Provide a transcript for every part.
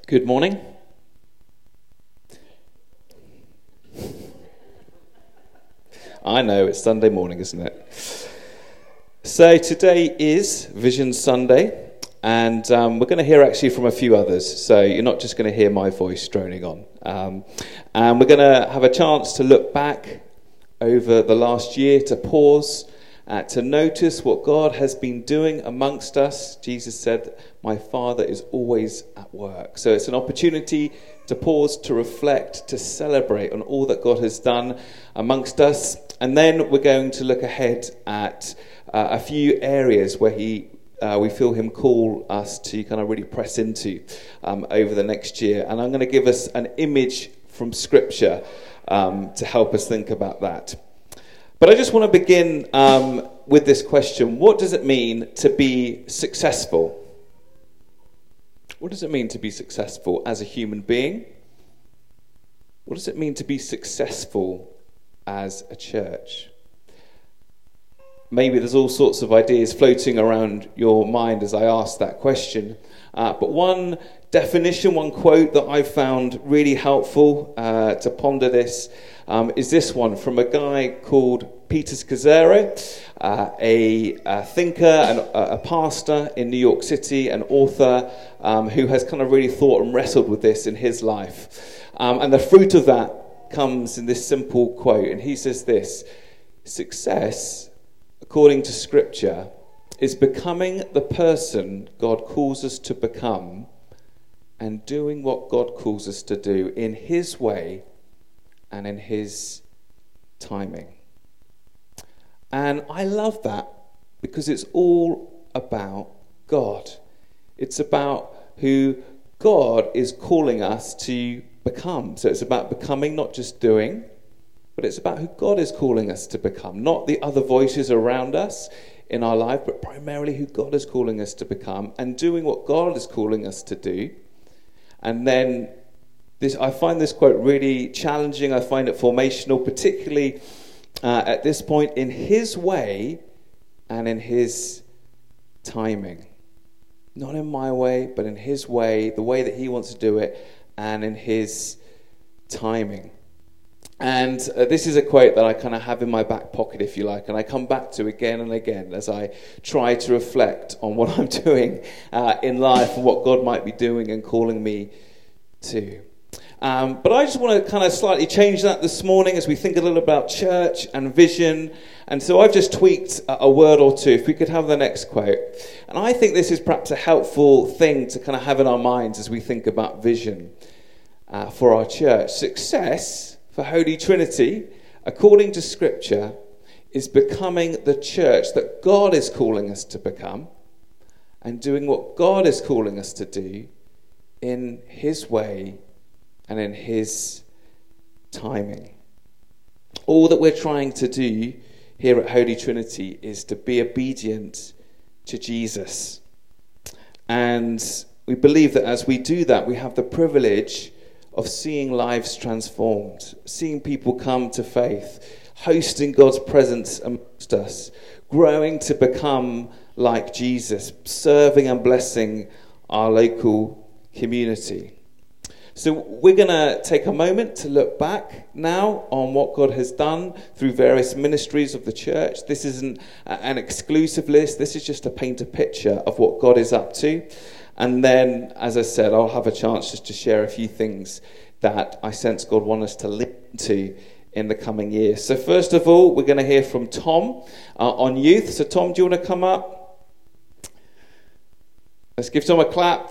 Good morning. I know, it's Sunday morning, isn't it? So today is Vision Sunday, and we're going to hear actually from a few others, so you're not just going to hear my voice droning on. And we're going to have a chance to look back over the last year, to pause, to notice what God has been doing amongst us. Jesus said, "My Father is always at work." So it's an opportunity to pause, to reflect, to celebrate on all that God has done amongst us. And then we're going to look ahead at a few areas where we feel him call us to kind of really press into over the next year. And I'm going to give us an image from Scripture to help us think about that. But I just want to begin with this question. What does it mean to be successful? What does it mean to be successful as a human being? What does it mean to be successful as a church? Maybe there's all sorts of ideas floating around your mind as I ask that question. But one definition, one quote that I found really helpful to ponder this is this one from a guy called Peter Scazzero, a thinker and a pastor in New York City, an author who has kind of really thought and wrestled with this in his life. And the fruit of that comes in this simple quote. And he says this: "Success, according to Scripture, is becoming the person God calls us to become and doing what God calls us to do in his way and in his timing." And I love that because it's all about God. It's about who God is calling us to become. So it's about becoming, not just doing, but it's about who God is calling us to become, not the other voices around us in our life, but primarily who God is calling us to become and doing what God is calling us to do. And then I find this quote really challenging. I find it formational, particularly at this point, in his way and in his timing. Not in my way, but in his way, the way that he wants to do it, and in his timing. And this is a quote that I kind of have in my back pocket, if you like, and I come back to again and again as I try to reflect on what I'm doing in life and what God might be doing and calling me to. But I just want to kind of slightly change that this morning as we think a little about church and vision. And so I've just tweaked a word or two. If we could have the next quote. And I think this is perhaps a helpful thing to kind of have in our minds as we think about vision for our church. Success for Holy Trinity, according to Scripture, is becoming the church that God is calling us to become and doing what God is calling us to do in his way and in his timing. All that we're trying to do here at Holy Trinity is to be obedient to Jesus. And we believe that as we do that, we have the privilege of seeing lives transformed, seeing people come to faith, hosting God's presence amongst us, growing to become like Jesus, serving and blessing our local community. So we're going to take a moment to look back now on what God has done through various ministries of the church. This isn't an exclusive list. This is just to paint a picture of what God is up to. And then, as I said, I'll have a chance just to share a few things that I sense God wants us to listen to in the coming years. So first of all, we're going to hear from Tom on youth. So Tom, do you want to come up? Let's give Tom a clap.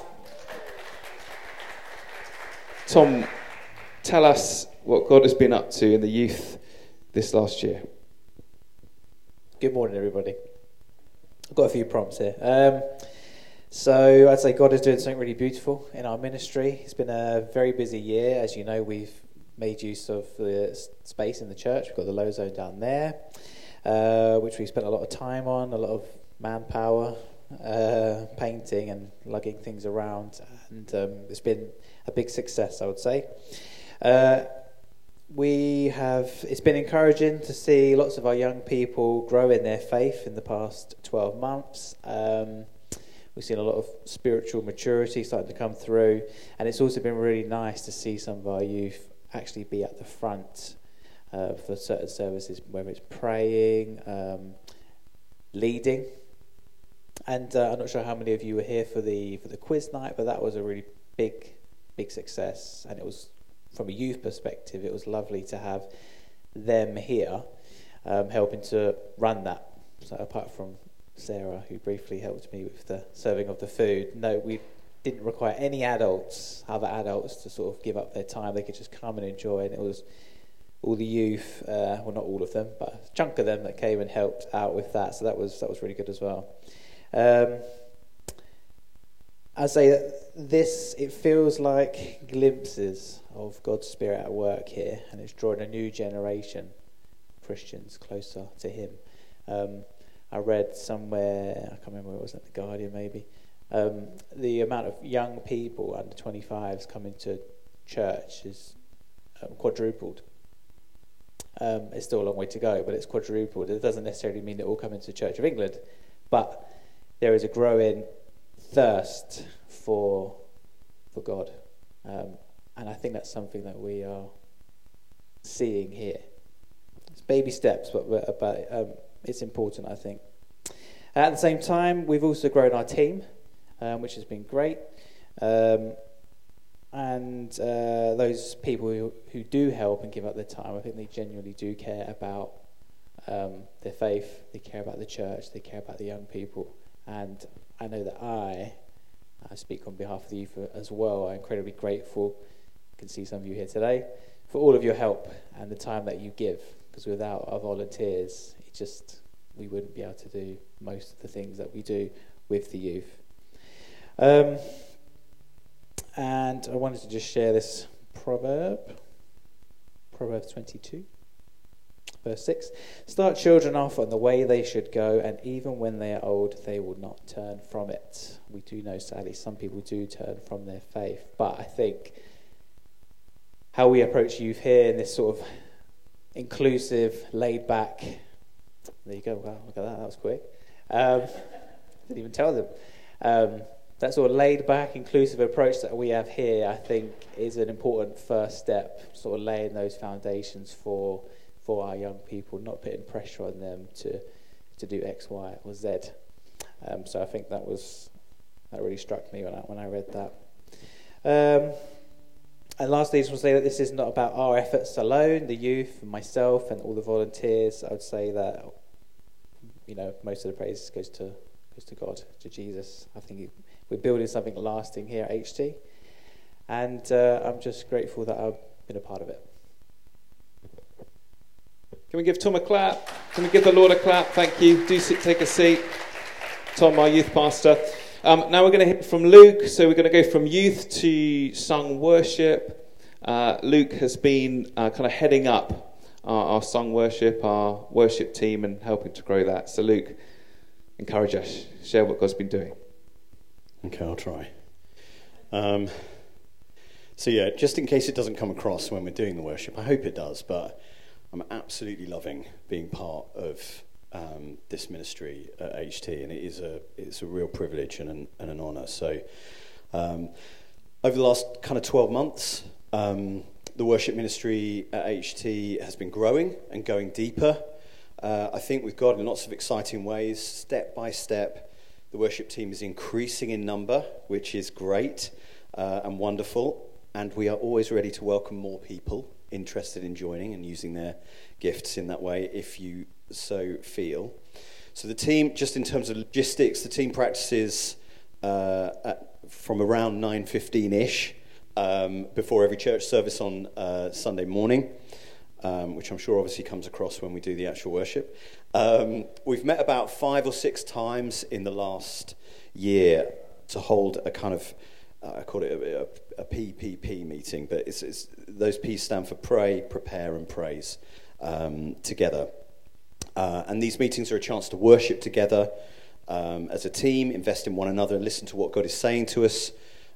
Tom, tell us what God has been up to in the youth this last year. Good morning, everybody. I've got a few prompts here. So I'd say God is doing something really beautiful in our ministry. It's been a very busy year. As you know, we've made use of the space in the church. We've got the low zone down there, which we spent a lot of time on, a lot of manpower, painting and lugging things around. And it's been a big success, I would say. It's been encouraging to see lots of our young people grow in their faith in the past 12 months. We've seen a lot of spiritual maturity starting to come through, and it's also been really nice to see some of our youth actually be at the front for certain services, whether it's praying, leading. And I'm not sure how many of you were here for the quiz night, but that was a really big success. And it was, from a youth perspective, it was lovely to have them here helping to run that. So apart from Sarah, who briefly helped me with the serving of the food, no, we didn't require any other adults to sort of give up their time. They could just come and enjoy, and it was all the youth, well, not all of them, but a chunk of them that came and helped out with that. So that was really good as well. I'd say that it feels like glimpses of God's Spirit at work here, and it's drawing a new generation of Christians closer to Him. I read somewhere, I can't remember where it was, at The Guardian maybe, the amount of young people under 25s coming to church is quadrupled. It's still a long way to go, but it's quadrupled. It doesn't necessarily mean they're all coming to Church of England, but there is a growing thirst for God, and I think that's something that we are seeing here. It's baby steps, but it's important, I think. At the same time, we've also grown our team, which has been great. And those people who do help and give up their time, I think they genuinely do care about their faith, they care about the church, they care about the young people. And I know that I speak on behalf of the youth as well. I'm incredibly grateful, I can see some of you here today, for all of your help and the time that you give, because without our volunteers, we wouldn't be able to do most of the things that we do with the youth. And I wanted to just share this proverb, Proverbs 22, verse 6. Start children off on the way they should go, and even when they are old, they will not turn from it. We do know, sadly, some people do turn from their faith, but I think how we approach youth here in this sort of inclusive, laid back, there you go, wow, look at that was quick. Didn't even tell them. That sort of laid-back, inclusive approach that we have here, I think, is an important first step, sort of laying those foundations for our young people, not putting pressure on them to do X, Y, or Z. So I think that really struck me when I read that. And lastly, I just want to say that this is not about our efforts alone, the youth, and myself, and all the volunteers. I would say that, most of the praise goes to God, to Jesus. I think we're building something lasting here at HT, and I'm just grateful that I've been a part of it. Can we give Tom a clap? Can we give the Lord a clap? Thank you. Do take a seat. Tom, our youth pastor. Now we're going to hear from Luke, so we're going to go from youth to sung worship. Luke has been kind of heading up our sung worship, our worship team, and helping to grow that. So Luke, encourage us, share what God's been doing. Okay, I'll try. Just in case it doesn't come across when we're doing the worship, I hope it does, but I'm absolutely loving being part of this ministry at HT, and it's a real privilege and an honour. So over the last kind of 12 months, the worship ministry at HT has been growing and going deeper. I think with God in lots of exciting ways, step by step, the worship team is increasing in number, which is great and wonderful, and we are always ready to welcome more people interested in joining and using their gifts in that way if you so feel. So the team, just in terms of logistics, the team practices from around 9:15ish before every church service on Sunday morning, which I'm sure obviously comes across when we do the actual worship. We've met about 5 or 6 times in the last year to hold a kind of, I call it a PPP meeting, but it's those P's stand for pray, prepare and praise together. And these meetings are a chance to worship together as a team, invest in one another and listen to what God is saying to us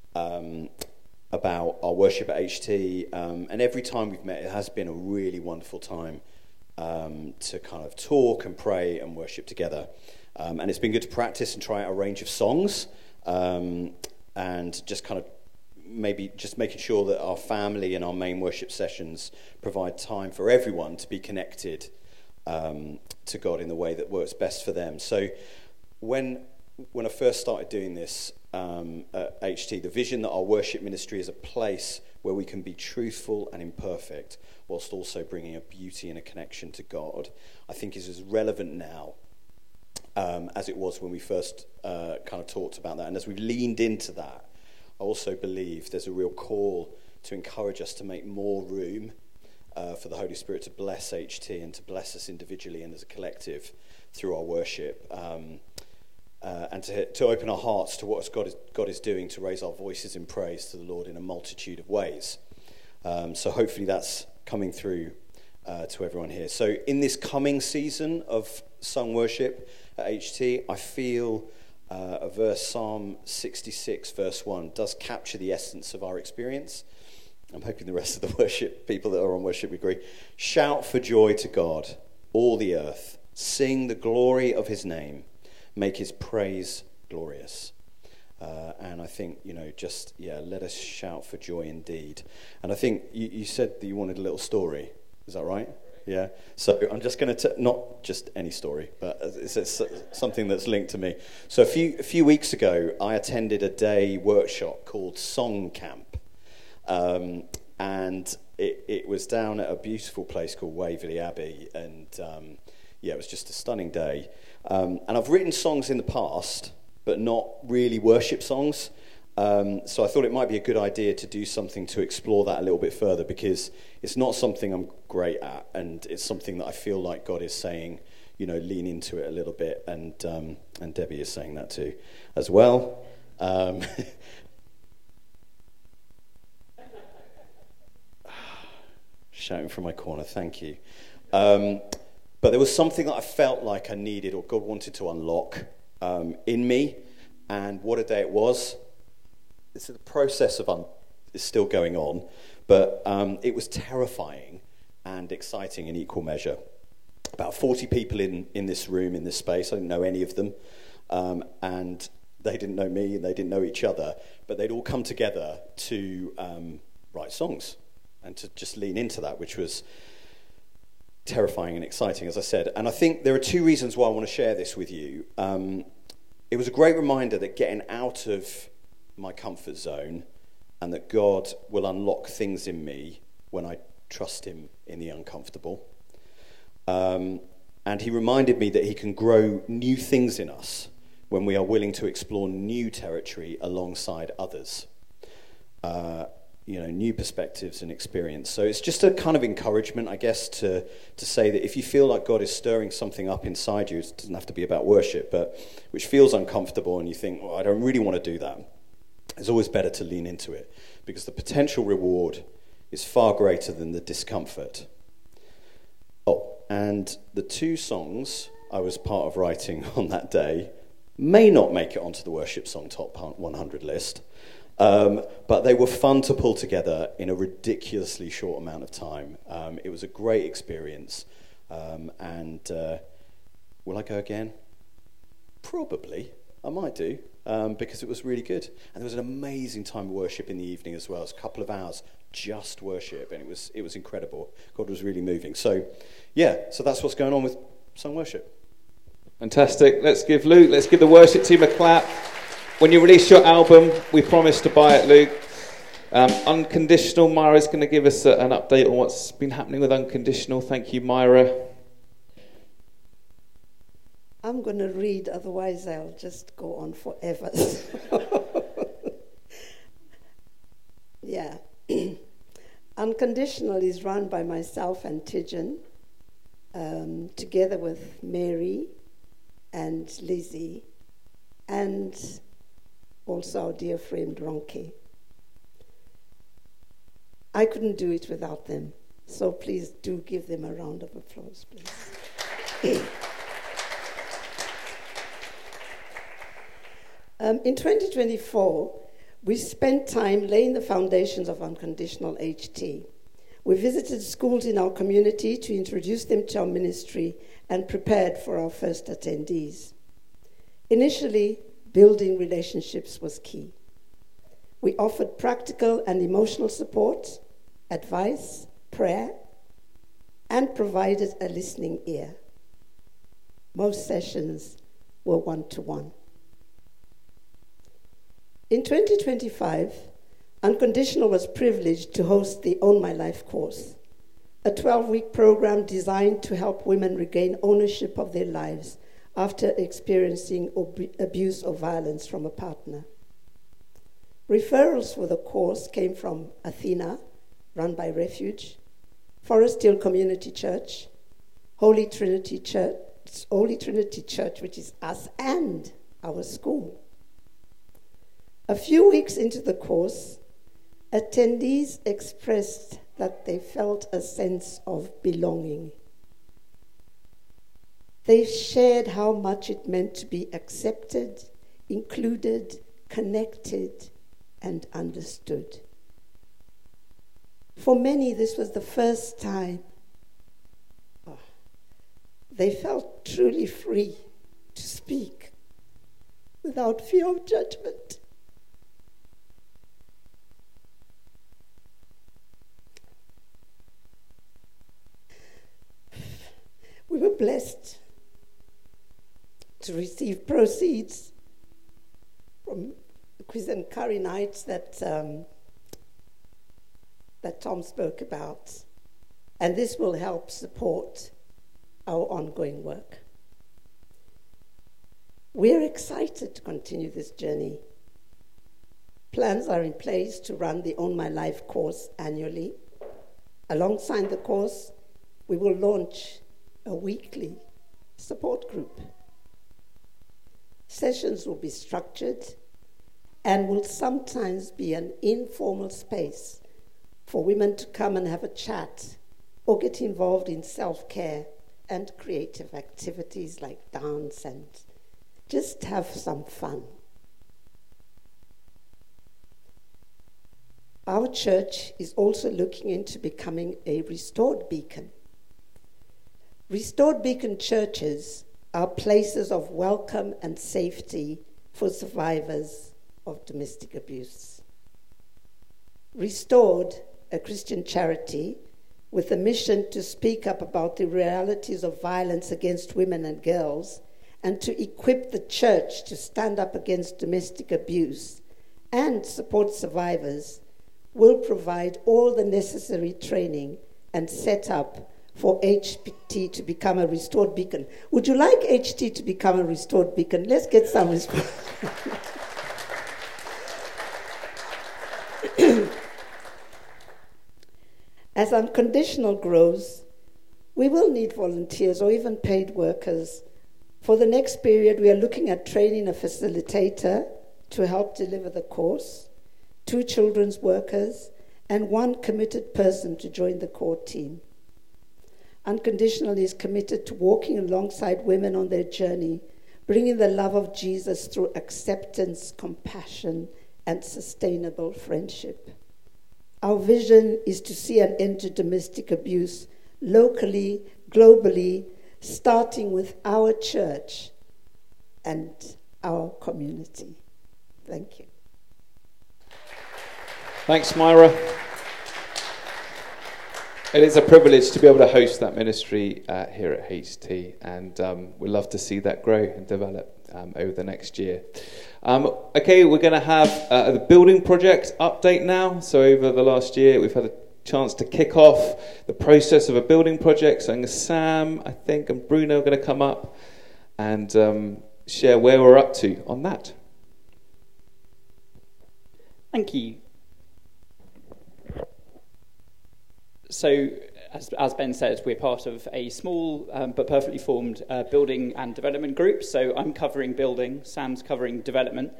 about our worship at HT. And every time we've met, it has been a really wonderful time to kind of talk and pray and worship together. And it's been good to practice and try out a range of songs and just kind of maybe just making sure that our family and our main worship sessions provide time for everyone to be connected to God in the way that works best for them. So when I first started doing this at HT, the vision that our worship ministry is a place where we can be truthful and imperfect whilst also bringing a beauty and a connection to God, I think is as relevant now as it was when we first kind of talked about that. And as we've leaned into that, I also believe there's a real call to encourage us to make more room for the Holy Spirit to bless HT and to bless us individually and as a collective through our worship, and to open our hearts to what God is doing to raise our voices in praise to the Lord in a multitude of ways. So hopefully that's coming through to everyone here. So in this coming season of sung worship at HT, I feel a verse, Psalm 66, verse 1, does capture the essence of our experience. I'm hoping the rest of the worship people that are on worship agree. Shout for joy to God, all the earth. Sing the glory of his name. Make his praise glorious. And I think, let us shout for joy indeed. And I think you said that you wanted a little story. Is that right? Yeah. So I'm just going to, not just any story, but it's something that's linked to me. So a few weeks ago, I attended a day workshop called Song Camp. And it was down at a beautiful place called Waverley Abbey. And it was just a stunning day. And I've written songs in the past, but not really worship songs. So I thought it might be a good idea to do something to explore that a little bit further, because it's not something I'm great at, and it's something that I feel like God is saying, lean into it a little bit, and Debbie is saying that too, as well. Shouting from my corner, thank you. But there was something that I felt like I needed, or God wanted to unlock in me, and what a day it was. The process is still going on, but it was terrifying and exciting in equal measure. About 40 people in this room, in this space. I didn't know any of them, and they didn't know me, and they didn't know each other, but they'd all come together to write songs and to just lean into that, which was terrifying and exciting, as I said. And I think there are two reasons why I want to share this with you. It was a great reminder that getting out of my comfort zone, and that God will unlock things in me when I trust him in the uncomfortable. And he reminded me that he can grow new things in us when we are willing to explore new territory alongside others. New perspectives and experience. So it's just a kind of encouragement, I guess, to say that if you feel like God is stirring something up inside you, it doesn't have to be about worship, but which feels uncomfortable, and you think, I don't really want to do that, it's always better to lean into it, because the potential reward is far greater than the discomfort. Oh, and the two songs I was part of writing on that day may not make it onto the worship song top 100 list, but they were fun to pull together in a ridiculously short amount of time. It was a great experience, and will I go again? Probably. I might do, because it was really good. And there was an amazing time of worship in the evening as well. It was a couple of hours just worship, and it was incredible. God was really moving. So that's what's going on with sung worship. Fantastic. Let's give the worship team a clap. When you release your album, we promise to buy it, Luke. Unconditional, Myra's going to give us an update on what's been happening with Unconditional. Thank you, Myra. I'm going to read, otherwise I'll just go on forever. Yeah. Unconditional is run by myself and Tijan, together with Mary and Lizzie, and also our dear friend Ronke. I couldn't do it without them, so please do give them a round of applause, please. In 2024, we spent time laying the foundations of Unconditional HT. We visited schools in our community to introduce them to our ministry and prepared for our first attendees. Initially, building relationships was key. We offered practical and emotional support, advice, prayer, and provided a listening ear. Most sessions were one-to-one. In 2025, Unconditional was privileged to host the Own My Life course, a 12-week program designed to help women regain ownership of their lives after experiencing abuse or violence from a partner. Referrals for the course came from Athena, run by Refuge, Forest Hill Community Church, Holy Trinity Church, which is us and our school. A few weeks into the course, attendees expressed that they felt a sense of belonging. They shared how much it meant to be accepted, included, connected, and understood. For many, this was the first time they felt truly free to speak without fear of judgment. We were blessed to receive proceeds from the quiz and curry nights that Tom spoke about, and this will help support our ongoing work. We're excited to continue this journey. Plans are in place to run the Own My Life course annually. Alongside the course, we will launch a weekly support group. Sessions will be structured and will sometimes be an informal space for women to come and have a chat or get involved in self-care and creative activities like dance and just have some fun. Our church is also looking into becoming a restored beacon. Restored beacon churches are places of welcome and safety for survivors of domestic abuse. Restored, a Christian charity with a mission to speak up about the realities of violence against women and girls and to equip the church to stand up against domestic abuse and support survivors, will provide all the necessary training and set up for HT to become a restored beacon. Would you like HT to become a restored beacon? Let's get some response. As Unconditional grows, we will need volunteers or even paid workers. For the next period, we are looking at training a facilitator to help deliver the course, 2 children's workers, and 1 committed person to join the core team. Unconditional is committed to walking alongside women on their journey, bringing the love of Jesus through acceptance, compassion, and sustainable friendship. Our vision is to see an end to domestic abuse locally, globally, starting with our church and our community. Thank you. Thanks, Myra. It is a privilege to be able to host that ministry here at HT, and we'd love to see that grow and develop over the next year. Okay, we're going to have the building project update now. So over the last year, we've had a chance to kick off the process of a building project. So Sam, I think, and Bruno are going to come up and share where we're up to on that. Thank you. So, as Ben said, we're part of a small but perfectly formed building and development group. So I'm covering building, Sam's covering development.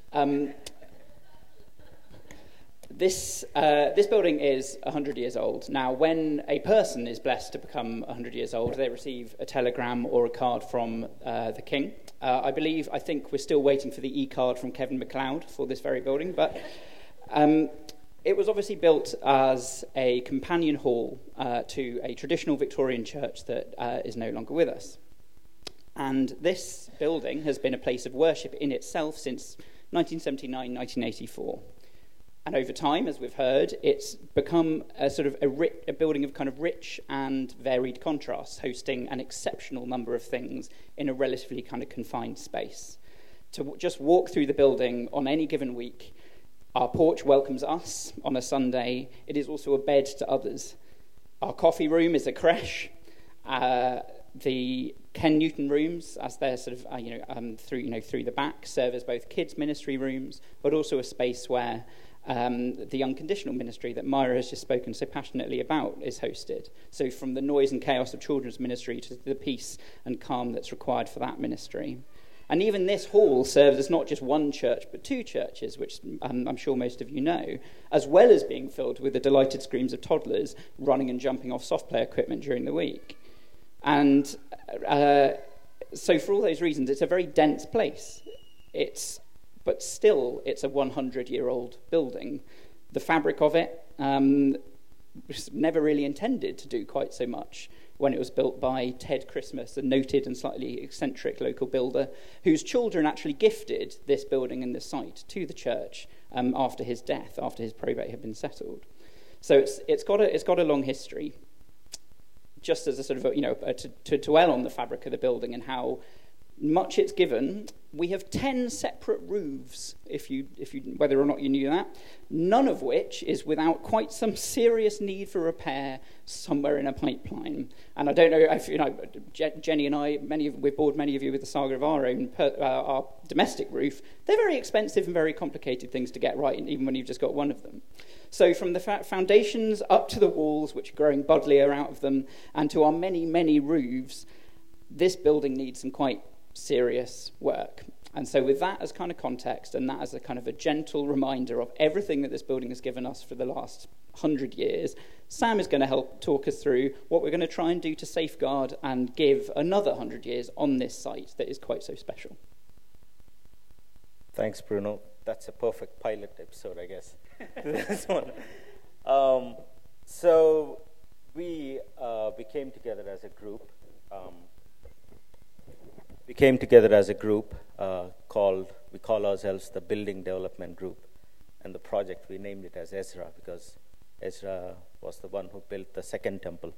This building is 100 years old. Now, when a person is blessed to become 100 years old, they receive a telegram or a card from the King. I think we're still waiting for the e-card from Kevin MacLeod for this very building, but it was obviously built as a companion hall to a traditional Victorian church that is no longer with us. And this building has been a place of worship in itself since 1979, 1984. And over time, as we've heard, it's become a sort of a building of kind of rich and varied contrasts, hosting an exceptional number of things in a relatively kind of confined space. To just walk through the building on any given week, our porch welcomes us on a Sunday. It is also a bed to others. Our coffee room is a creche. The Ken Newton rooms, as they're sort of through the back, serve as both kids' ministry rooms, but also a space where the unconditional ministry that Myra has just spoken so passionately about is hosted. So from the noise and chaos of children's ministry to the peace and calm that's required for that ministry. And even this hall serves as not just one church, but two churches, which I'm sure most of you know, as well as being filled with the delighted screams of toddlers running and jumping off soft play equipment during the week. And so for all those reasons, it's a very dense place. But still, it's a 100-year-old building. The fabric of it was never really intended to do quite so much when it was built by Ted Christmas, a noted and slightly eccentric local builder, whose children actually gifted this building and this site to the church after his death, after his probate had been settled. So it's got a long history. Just as a sort of to dwell on the fabric of the building and how much it's given, we have 10 separate roofs, if you whether or not you knew that, none of which is without quite some serious need for repair somewhere in a pipeline. And I don't know if Jenny and I, we've bored many of you with the saga of our own our domestic roof. They're very expensive and very complicated things to get right, even when you've just got one of them. So from the foundations up to the walls, which are growing buddlier out of them, and to our many, many roofs, this building needs some quite serious work. And so with that as kind of context, and that as a kind of a gentle reminder of everything that this building has given us for the last 100 years, Sam is going to help talk us through what we're going to try and do to safeguard and give another 100 years on this site that is quite so special. Thanks, Bruno. That's a perfect pilot episode, I guess. This one. So we came together as a group. We call ourselves the Building Development Group, and the project, we named it as Ezra, because Ezra was the one who built the second temple.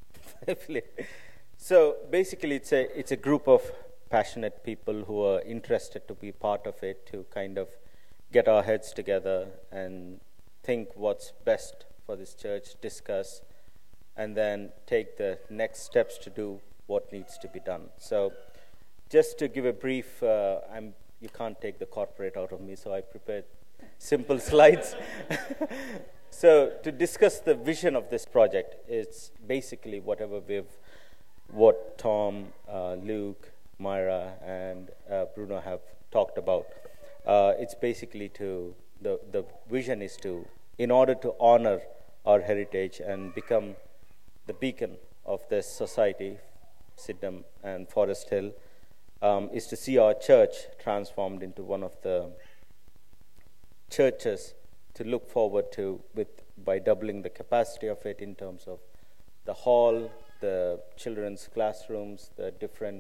So basically it's a group of passionate people who are interested to be part of it, to kind of get our heads together and think what's best for this church, discuss, and then take the next steps to do what needs to be done. So just to give a brief, you can't take the corporate out of me, so I prepared simple slides. So to discuss the vision of this project, it's basically what Tom, Luke, Myra, and Bruno have talked about. It's basically the vision is to, in order to honor our heritage and become the beacon of this society, Sydenham and Forest Hill, is to see our church transformed into one of the churches to look forward to by doubling the capacity of it in terms of the hall, the children's classrooms, the different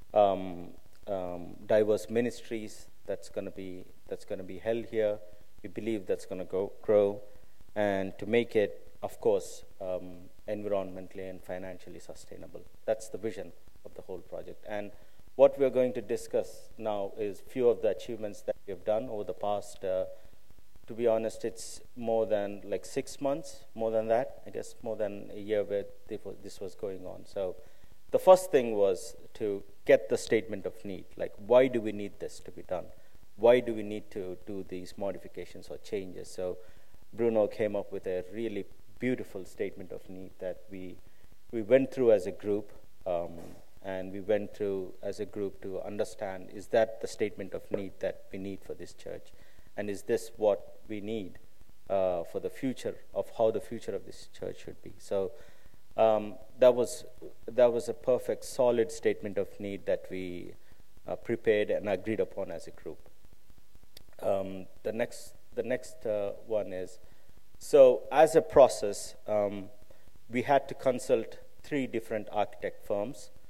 diverse ministries that's going to be held here. We believe that's going to grow, and to make it, of course, environmentally and financially sustainable. That's the vision of the whole project. And what we're going to discuss now is few of the achievements that we have done over the past, to be honest, it's more than like 6 months, more than that, I guess more than a year where this was going on. So the first thing was to get the statement of need, like why do we need this to be done? Why do we need to do these modifications or changes? So Bruno came up with a really beautiful statement of need that we went through as a group, and we went through as a group to understand, is that the statement of need that we need for this church? And is this what we need for the future of how the future of this church should be? So that was a perfect, solid statement of need that we prepared and agreed upon as a group. The next one is, so as a process, we had to consult 3 different architect firms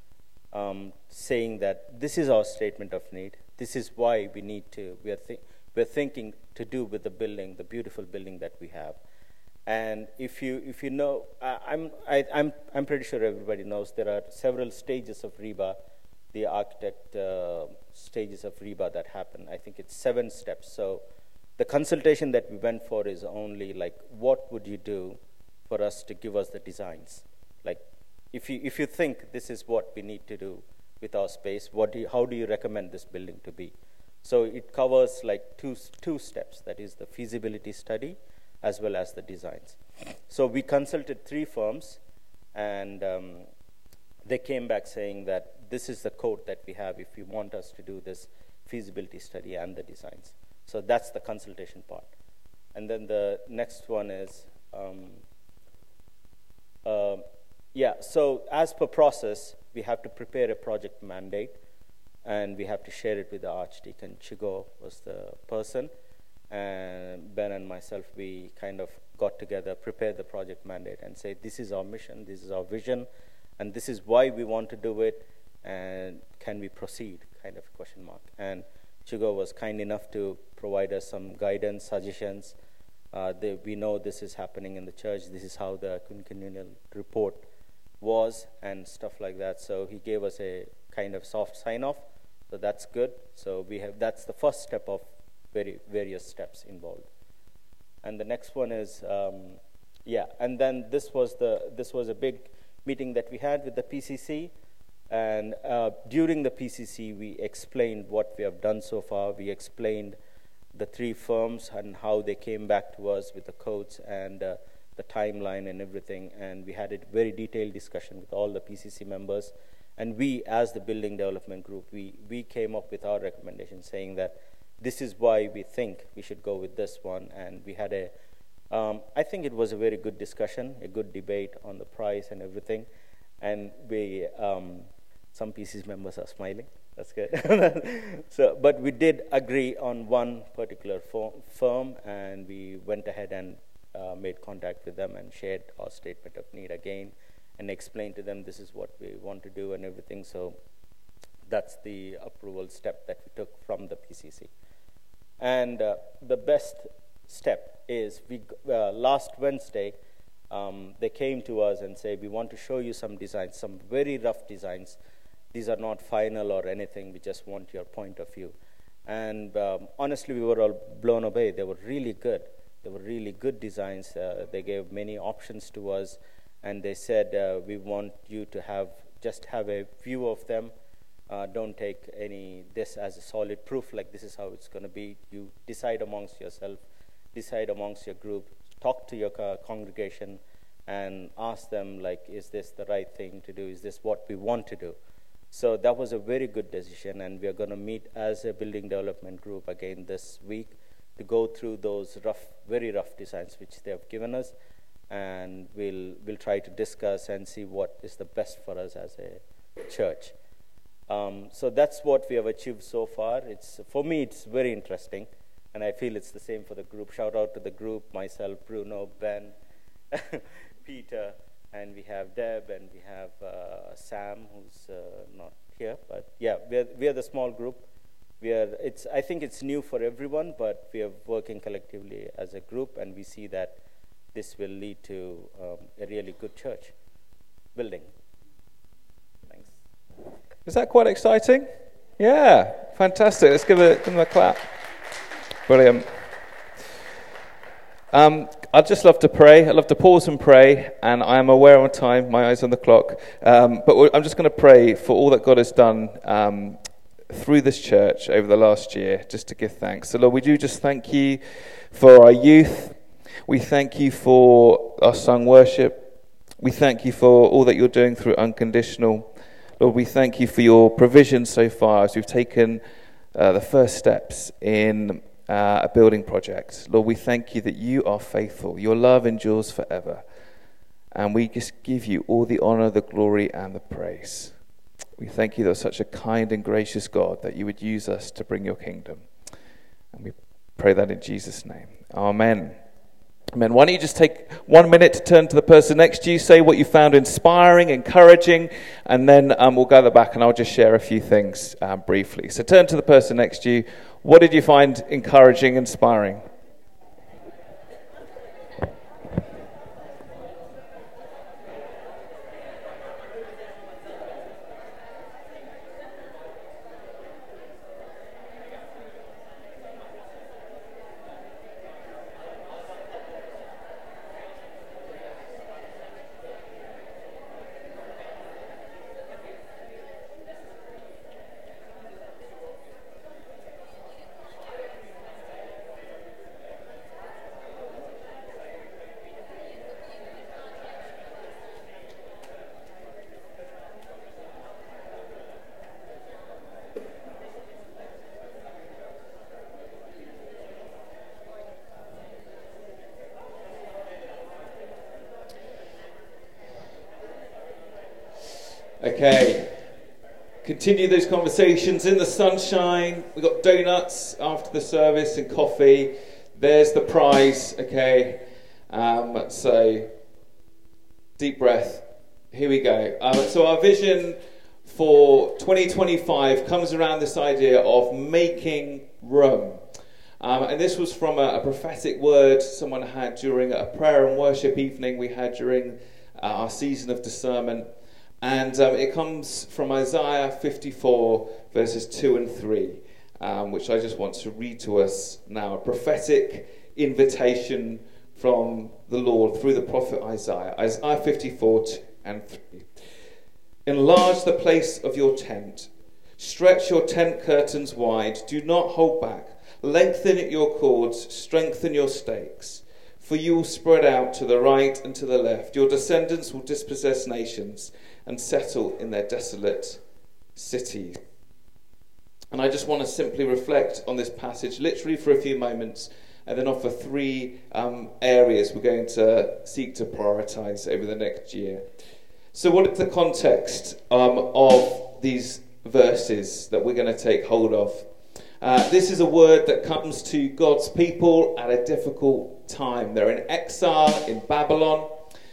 saying that this is our statement of need. This is why we need to. We're thinking to do with the building, the beautiful building that we have. And if you know, I'm pretty sure everybody knows there are several stages of REBA, the architect stages of REBA that happen. I think it's 7 steps. So the consultation that we went for is only like, what would you do for us to give us the designs? Like, if you think this is what we need to do with our space, how do you recommend this building to be? So it covers like two steps, that is the feasibility study as well as the designs. So we consulted 3 firms, and they came back saying that this is the code that we have if you want us to do this feasibility study and the designs. So that's the consultation part. And then the next one is, so as per process, we have to prepare a project mandate, and we have to share it with the Archdeacon. Chigo was the person, and Ben and myself, we kind of got together, prepared the project mandate, and say, this is our mission, this is our vision, and this is why we want to do it, and can we proceed, kind of question mark. And Chigo was kind enough to provide us some guidance, suggestions. We know this is happening in the church, this is how the quinquennial report was, and stuff like that. So he gave us a kind of soft sign-off, so that's good. So that's the first step of various steps involved. And the next one is, and then this was a big meeting that we had with the PCC, and during the PCC we explained what we have done so far. We explained the 3 firms and how they came back to us with the codes and the timeline and everything, and we had a very detailed discussion with all the PCC members. And we, as the building development group, we came up with our recommendation saying that this is why we think we should go with this one. And we had I think it was a very good discussion, a good debate on the price and everything. And some PCC members are smiling. That's good. But we did agree on one particular firm, and we went ahead and made contact with them and shared our statement of need again, and explained to them this is what we want to do and everything. So that's the approval step that we took from the PCC. And the best step is last Wednesday, they came to us and said, we want to show you some designs, some very rough designs. These are not final or anything. We just want your point of view. And honestly, we were all blown away. They were really good. They were really good designs. They gave many options to us. And they said, we want you to have a view of them. Don't take this as a solid proof, like this is how it's going to be. You decide amongst yourself, decide amongst your group, talk to your congregation, and ask them, like, is this the right thing to do? Is this what we want to do? So that was a very good decision, and we are going to meet as a building development group again this week to go through those very rough designs which they have given us, and we'll try to discuss and see what is the best for us as a church. So that's what we have achieved so far. For me, it's very interesting, and I feel it's the same for the group. Shout out to the group, myself, Bruno, Ben, Peter, and we have Deb, and we have Sam, who's not here. But yeah, we are the small group. I think it's new for everyone, but we are working collectively as a group, and we see that this will lead to a really good church building. Thanks. Is that quite exciting? Yeah, fantastic. Let's give them a clap. Brilliant. I'd just love to pray. I'd love to pause and pray, and I am aware of time, my eyes on the clock, but I'm just going to pray for all that God has done through this church over the last year, just to give thanks. So Lord, we do just thank you for our youth. We thank you for our sung worship. We thank you for all that you're doing through Unconditional. Lord, we thank you for your provision so far as we've taken the first steps in a building project. Lord, we thank you that you are faithful. Your love endures forever. And we just give you all the honor, the glory, and the praise. We thank you that you're such a kind and gracious God, that you would use us to bring your kingdom. And we pray that in Jesus' name. Amen. Amen. Why don't you just take 1 minute to turn to the person next to you, say what you found inspiring, encouraging, and then we'll gather back and I'll just share a few things briefly. So turn to the person next to you. What did you find encouraging, inspiring? Okay, continue those conversations in the sunshine. We've got donuts after the service and coffee. There's the prize, okay. So, deep breath. Here we go. So our vision for 2025 comes around this idea of making room. And this was from a prophetic word someone had during a prayer and worship evening we had during our season of discernment. And it comes from Isaiah 54, verses 2 and 3, which I just want to read to us now. A prophetic invitation from the Lord through the prophet Isaiah. Isaiah 54, 2 and 3. Enlarge the place of your tent. Stretch your tent curtains wide. Do not hold back. Lengthen your cords. Strengthen your stakes. For you will spread out to the right and to the left. Your descendants will dispossess nations and settle in their desolate cities. And I just want to simply reflect on this passage literally for a few moments and then offer three areas we're going to seek to prioritize over the next year. So what is the context of these verses that we're going to take hold of? This is a word that comes to God's people at a difficult time. They're in exile in Babylon.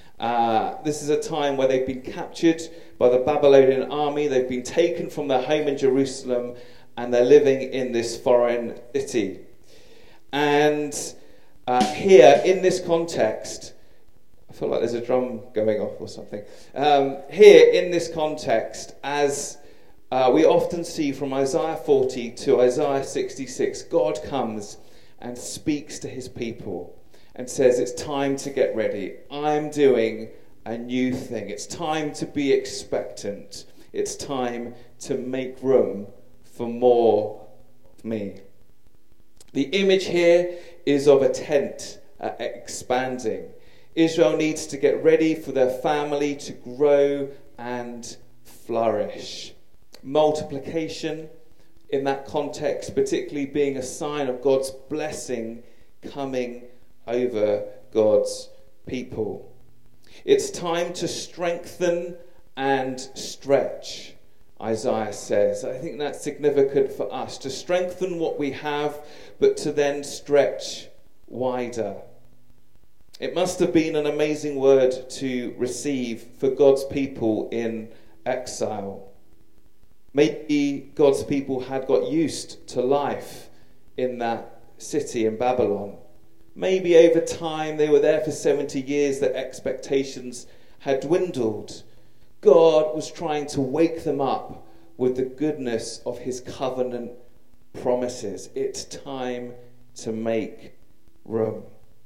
This is a time where they've been captured by the Babylonian army. They've been taken from their home in Jerusalem and they're living in this foreign city. And here in this context, I feel like there's a drum going off or something. Here in this context, as we often see from Isaiah 40 to Isaiah 66, God comes and speaks to his people and says, it's time to get ready. I'm doing a new thing. It's time to be expectant. It's time to make room for more of me. The image here is of a tent expanding. Israel needs to get ready for their family to grow and flourish. Multiplication in that context, particularly being a sign of God's blessing coming over God's people. It's time to strengthen and stretch, Isaiah says. I think that's significant for us, to strengthen what we have, but to then stretch wider. It must have been an amazing word to receive for God's people in exile. Maybe God's people had got used to life in that city in Babylon. Maybe over time, they were there for 70 years, their expectations had dwindled. God was trying to wake them up with the goodness of his covenant promises. It's time to make room.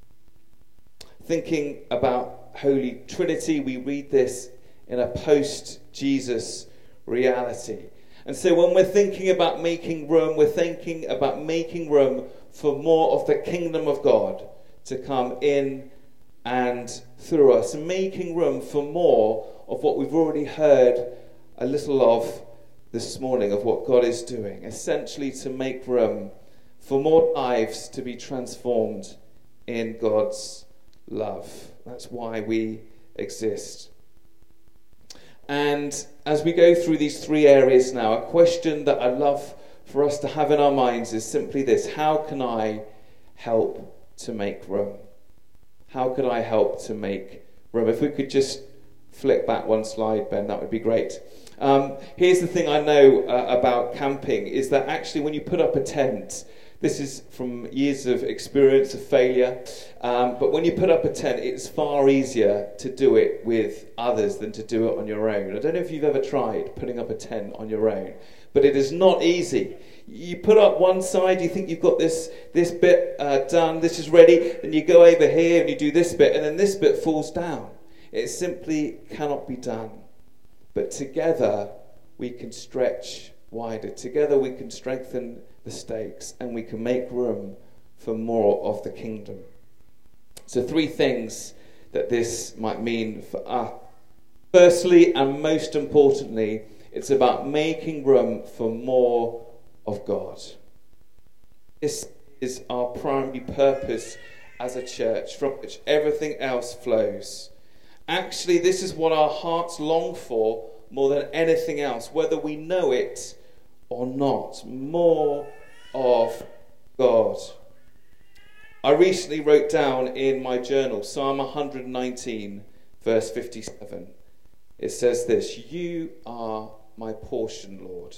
Thinking about Holy Trinity, we read this in a post-Jesus reality. And so when we're thinking about making room, we're thinking about making room for more of the kingdom of God to come in and through us, and making room for more of what we've already heard a little of this morning, of what God is doing, essentially to make room for more lives to be transformed in God's love. That's why we exist. And as we go through these three areas now, a question that I'd love for us to have in our minds is simply this: how can I help to make room? How could I help to make room? If we could just flick back one slide, Ben, that would be great. Here's the thing I know about camping, is that actually when you put up a tent, this is from years of experience of failure, but when you put up a tent, it's far easier to do it with others than to do it on your own. I don't know if you've ever tried putting up a tent on your own, but it is not easy. You put up one side, you think you've got this bit done, this is ready, then you go over here and you do this bit, and then this bit falls down. It simply cannot be done. But together we can stretch wider. Together we can strengthen the stakes, and we can make room for more of the kingdom. So 3 things that this might mean for us. Firstly, and most importantly, it's about making room for more of God. This is our primary purpose as a church, from which everything else flows. Actually, this is what our hearts long for more than anything else, whether we know it or not. More of God. I recently wrote down in my journal Psalm 119 verse 57. It says this: "You are my portion, Lord."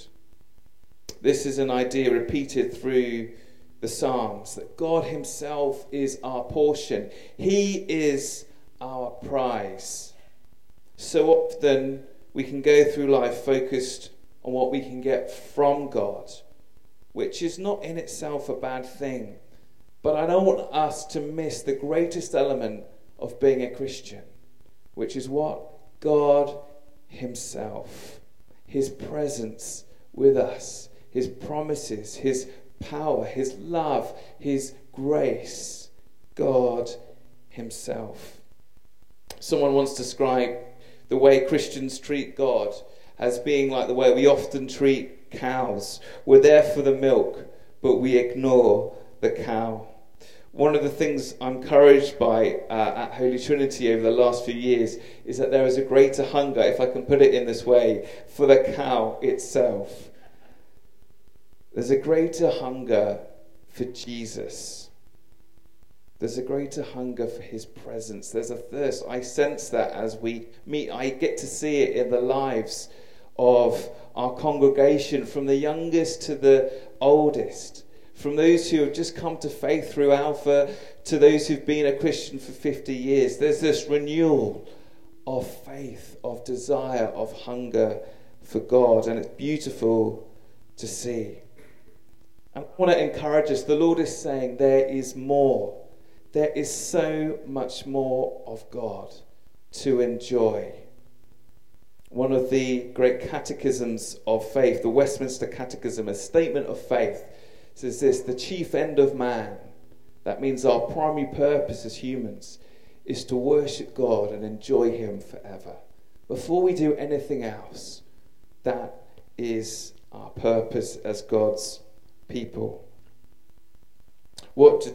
This is an idea repeated through the Psalms, that God himself is our portion. He is our prize. So often we can go through life focused on what we can get from God, which is not in itself a bad thing. But I don't want us to miss the greatest element of being a Christian, which is what? God himself. His presence with us. His promises. His power. His love. His grace. God himself. Someone once described the way Christians treat God as being like the way we often treat cows. We're there for the milk, but we ignore the cow. One of the things I'm encouraged by at Holy Trinity over the last few years is that there is a greater hunger, if I can put it in this way, for the cow itself. There's a greater hunger for Jesus. There's a greater hunger for his presence. There's a thirst. I sense that as we meet. I get to see it in the lives of our congregation, from the youngest to the oldest, from those who have just come to faith through Alpha to those who've been a Christian for 50 years. There's this renewal of faith, of desire, of hunger for God, and it's beautiful to see. And I want to encourage us. The Lord is saying there is more. There is so much more of God to enjoy. One of the great catechisms of faith, the Westminster Catechism, a statement of faith, says this: the chief end of man, that means our primary purpose as humans, is to worship God and enjoy him forever. Before we do anything else, that is our purpose as God's people. What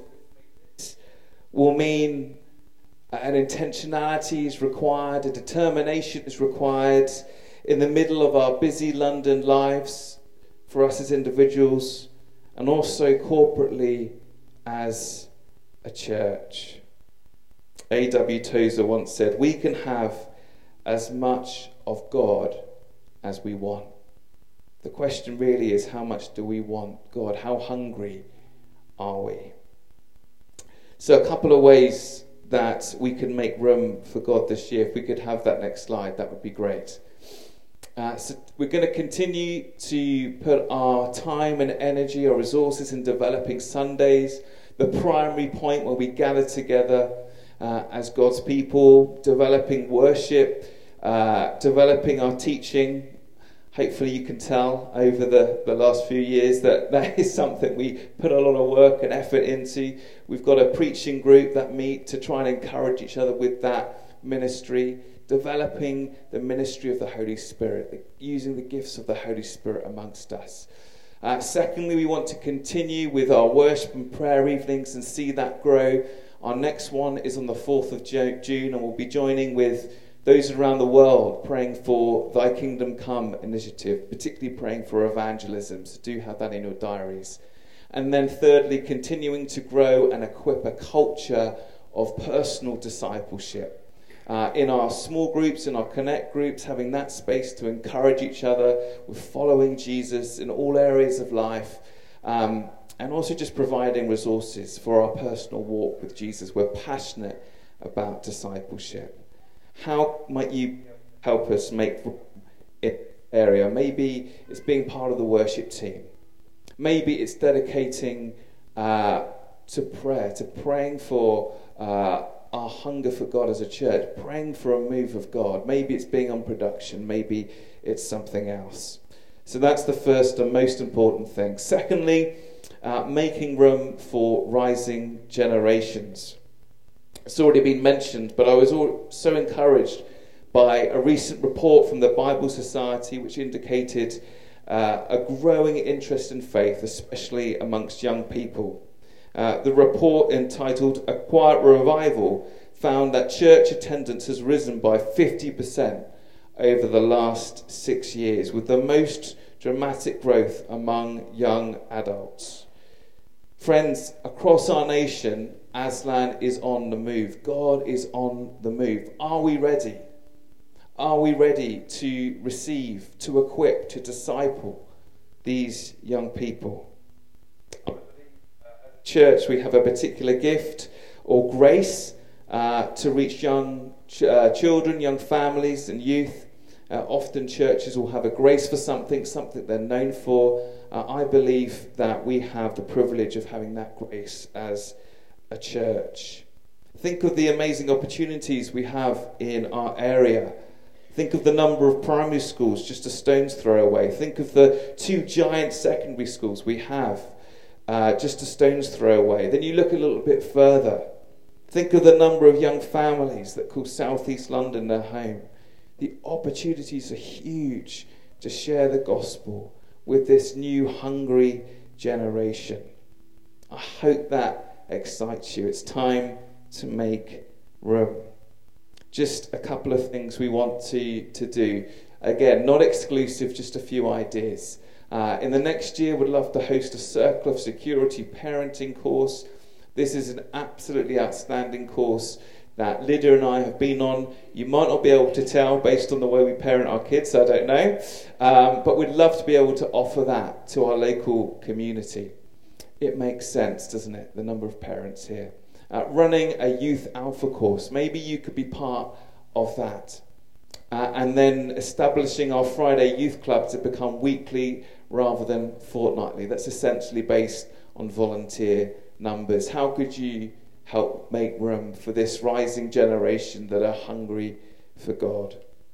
will mean an intentionality is required, a determination is required in the middle of our busy London lives for us as individuals, and also corporately as a church. A.W. Tozer once said, "We can have as much of God as we want." The question really is, how much do we want God? How hungry are we? So a couple of ways that we can make room for God this year. If we could have that next slide, that would be great. So we're going to continue to put our time and energy, our resources in developing Sundays, the primary point where we gather together as God's people, developing worship, developing our teaching. Hopefully you can tell over the last few years that is something we put a lot of work and effort into. We've got a preaching group that meet to try and encourage each other with that ministry, developing the ministry of the Holy Spirit, using the gifts of the Holy Spirit amongst us. Secondly, we want to continue with our worship and prayer evenings and see that grow. Our next one is on the 4th of June, and we'll be joining with those around the world praying for Thy Kingdom Come initiative, particularly praying for evangelism. So do have that in your diaries. And then thirdly, continuing to grow and equip a culture of personal discipleship. In our small groups, in our connect groups, having that space to encourage each other with following Jesus in all areas of life, and also just providing resources for our personal walk with Jesus. We're passionate about discipleship. How might you help us make it area? Maybe it's being part of the worship team. Maybe it's dedicating to prayer, to praying for our hunger for God as a church, praying for a move of God. Maybe it's being on production. Maybe it's something else. So that's the first and most important thing. Secondly, making room for rising generations. It's already been mentioned, but I was so encouraged by a recent report from the Bible Society which indicated a growing interest in faith, especially amongst young people. The report, entitled A Quiet Revival, found that church attendance has risen by 50% over the last 6 years, with the most dramatic growth among young adults. Friends, across our nation, Aslan is on the move. God is on the move. Are we ready? Are we ready to receive, to equip, to disciple these young people? Church, we have a particular gift or grace to reach young children, young families and youth. Often churches will have a grace for something they're known for. I believe that we have the privilege of having that grace as a church. Think of the amazing opportunities we have in our area. Think of the number of primary schools just a stone's throw away. Think of the 2 giant secondary schools we have just a stone's throw away. Then you look a little bit further. Think of the number of young families that call South East London their home. The opportunities are huge to share the gospel with this new hungry generation. I hope that excites you. It's time to make room. Just a couple of things we want to do. Again, not exclusive, just a few ideas. In the next year, we'd love to host a Circle of Security parenting course. This is an absolutely outstanding course that Lydia and I have been on. You might not be able to tell based on the way we parent our kids, I don't know. But we'd love to be able to offer that to our local community. It makes sense, doesn't it? The number of parents here. Running a Youth Alpha course. Maybe you could be part of that. And then establishing our Friday Youth Club to become weekly rather than fortnightly. That's essentially based on volunteer numbers. How could you help make room for this rising generation that are hungry for God?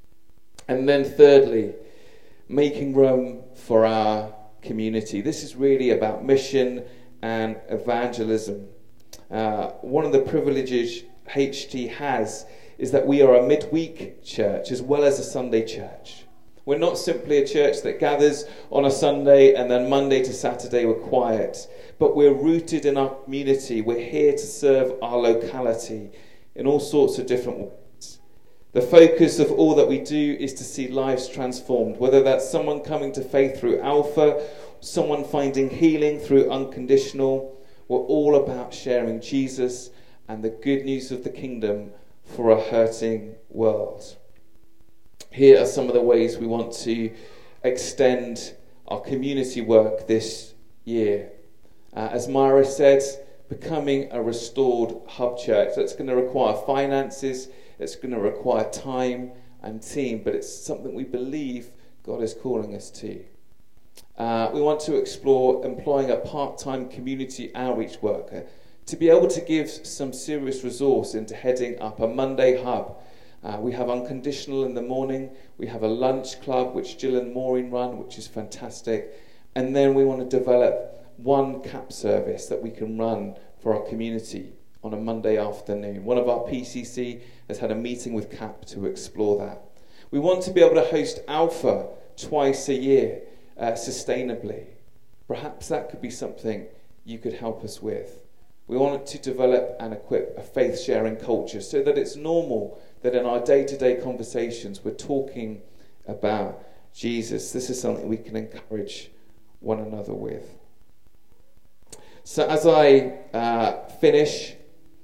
And then thirdly, making room for our community. This is really about mission and evangelism. One of the privileges HT has is that we are a midweek church as well as a Sunday church. We're not simply a church that gathers on a Sunday and then Monday to Saturday we're quiet, but we're rooted in our community. We're here to serve our locality in all sorts of different ways. The focus of all that we do is to see lives transformed, whether that's someone coming to faith through Alpha, someone finding healing through Unconditional. We're all about sharing Jesus and the good news of the kingdom for a hurting world. Here are some of the ways we want to extend our community work this year. As Myra said, becoming a restored hub church. That's going to require finances, it's going to require time and team, but it's something we believe God is calling us to. We want to explore employing a part-time community outreach worker to be able to give some serious resource into heading up a Monday hub. We have Unconditional in the morning. We have a lunch club, which Jill and Maureen run, which is fantastic. And then we want to develop one CAP service that we can run for our community on a Monday afternoon. One of our PCC has had a meeting with CAP to explore that. We want to be able to host Alpha twice a year sustainably. Perhaps that could be something you could help us with. We want to develop and equip a faith-sharing culture so that it's normal that in our day-to-day conversations we're talking about Jesus. This is something we can encourage one another with. So as I finish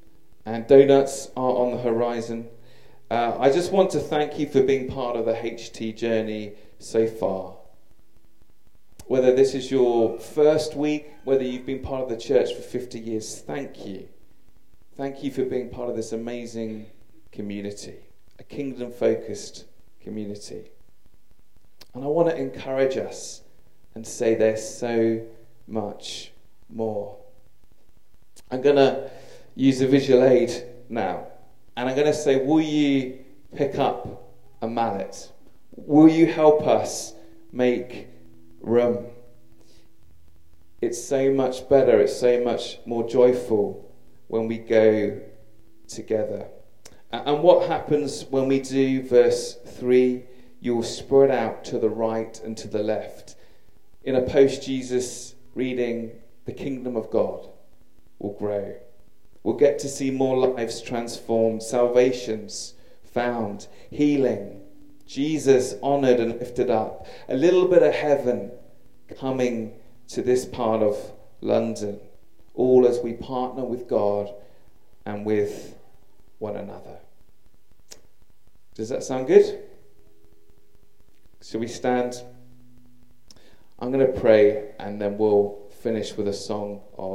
and donuts are on the horizon. I just want to thank you for being part of the HT journey so far. Whether this is your first week, whether you've been part of the church for 50 years, thank you. Thank you for being part of this amazing community, a kingdom-focused community. And I want to encourage us and say there's so much more. I'm going to use a visual aid now. And I'm going to say, will you pick up a mallet? Will you help us make room? It's so much better, it's so much more joyful when we go together. And what happens when we do verse 3? You will spread out to the right and to the left. In a post-Jesus reading, the kingdom of God will grow. We'll get to see more lives transformed, salvations found, healing, Jesus honoured and lifted up, a little bit of heaven coming to this part of London, all as we partner with God and with one another. Does that sound good? Shall we stand? I'm going to pray and then we'll finish with a song of